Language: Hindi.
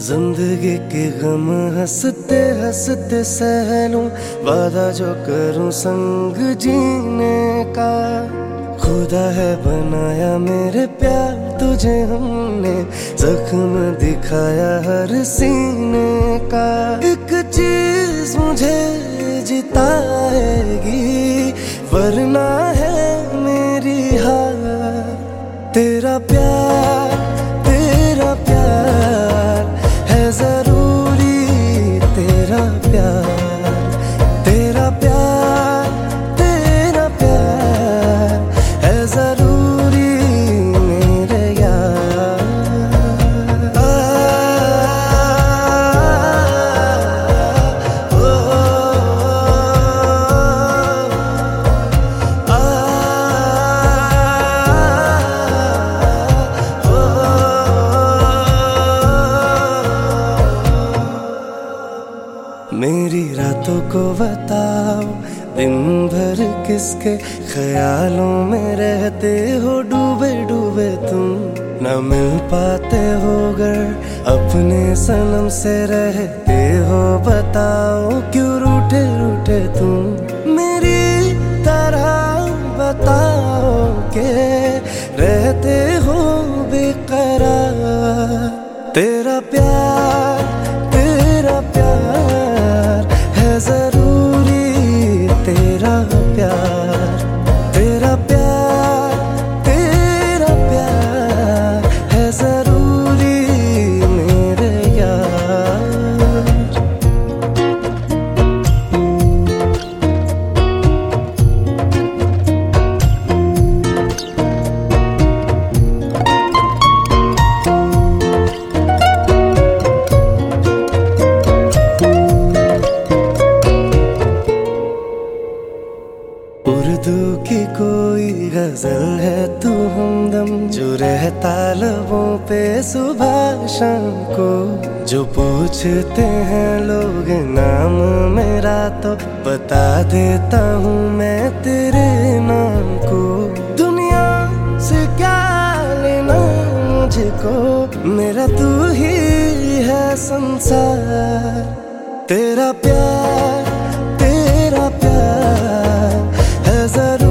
जिंदगी के गम हंसते हंसते सह लूं, वादा जो करूं संग जीने का। खुदा है बनाया मेरे प्यार तुझे हमने, जख्म दिखाया हर सीने का। एक चीज मुझे जिताएगी वरना है मेरी हार, तेरा प्यार है जरूरी, तेरा प्यार है जरूरी मेरे यार। मेरी रातों को बताओ, दिन भर किसके ख्यालों में रहते हो डूबे डूबे तुम। न मिल पाते हो गर अपने सनम से रहते हो, बताओ क्यों रूठे रूठे तुम। मेरी तरह बताओ के रहते हो बेकरार, तेरा प्यार है जरूरी, तेरा प्यार है जरूरी मेरे यार। उर्दू की कोई गजल है तू हमदम, जो रहता लबों पे सुबह शाम को। जो पूछते हैं लोग नाम मेरा तो बता देता हूँ मैं तेरे नाम को। दुनिया से क्या लेना मुझको, मेरा तू ही है संसार। तेरा प्यार है जरूर